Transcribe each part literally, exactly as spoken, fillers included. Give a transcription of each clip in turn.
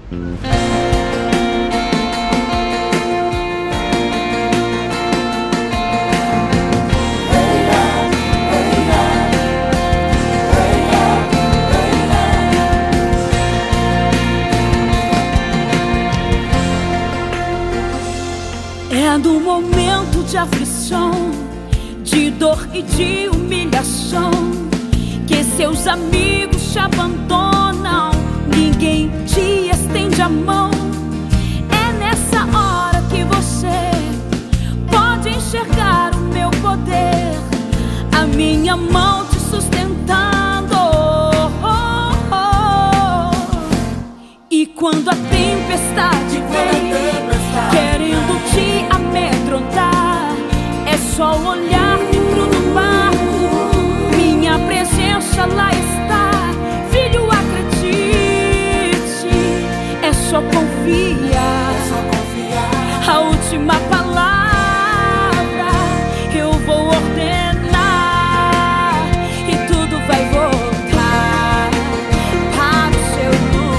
É no momento de aflição, de dor e de humilhação, que seus amigos te abandonam, ninguém te estende a mão. É nessa hora que você pode enxergar o meu poder, a minha mão te sustentando. Oh, oh, oh. E quando a tempestade vem querendo te amedrontar, é só olhar dentro do barco, minha presença lá está. Filho, acredite, é só confiar. A última palavra eu vou ordenar e tudo vai voltar para o seu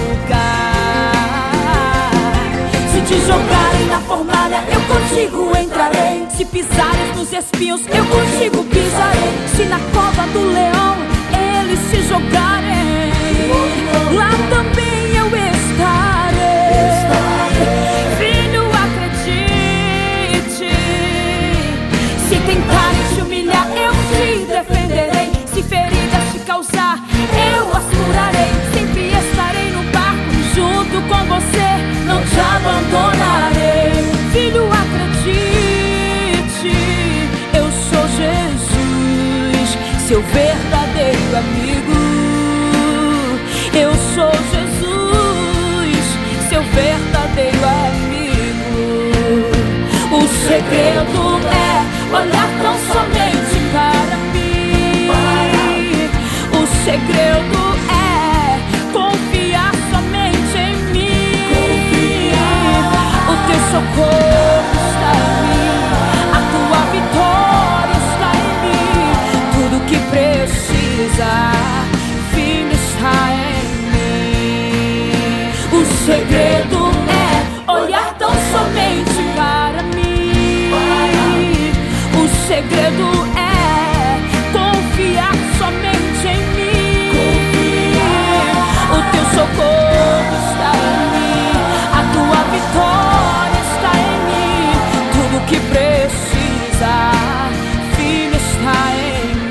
lugar. Se te jogarem na fornalha, eu contigo entrarei. Se pisares nos espinhos, eu contigo pisarei. Se na cova do leão eles se jogarem, lá também eu estarei. Filho, acredite, se tentarem te humilhar, eu te defenderei. Se feridas te causar, eu as curarei. Sempre estarei no barco junto com você, não te abandonarei. Filho, acredite, eu sou Jesus, seu verdadeiro amigo. Eu sou Jesus, seu verdadeiro amigo. O segredo é olhar tão somente para mim. O segredo é confiar somente em mim. O teu socorro está em mim, a tua vitória está em mim. Tudo que precisa, filho, está em mim. O segredo é olhar tão somente para mim. O segredo é confiar somente em mim. O teu socorro está em mim, a tua vitória está em mim. Tudo que precisa, filho, está em mim.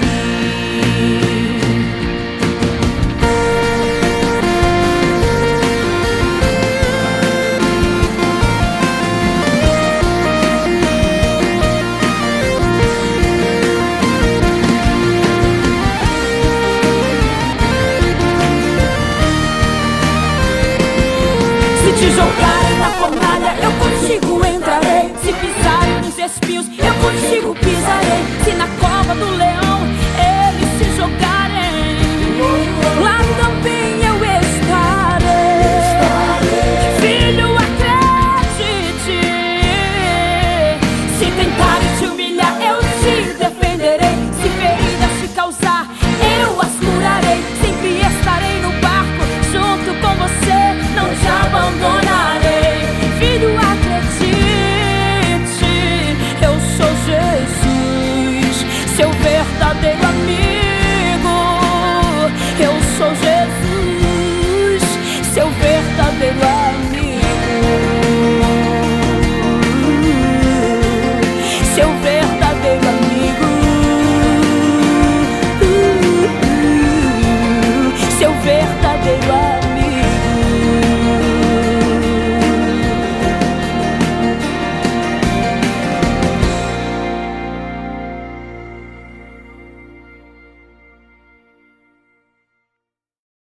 Se te jogarem na fornalha, eu contigo entrarei. Se pisarem nos espinhos, eu contigo pisarei. Se na cova do leão eles se jogarem, lá também eu estarei. Filho, acredite, se tentarem te humilhar, eu te defenderei. Se feridas te causar, eu as curarei. Sempre estarei no barco junto com você, não te abandonarei. Filho, acredite, eu sou Jesus, seu verdadeiro amigo. Eu sou Jesus, seu verdadeiro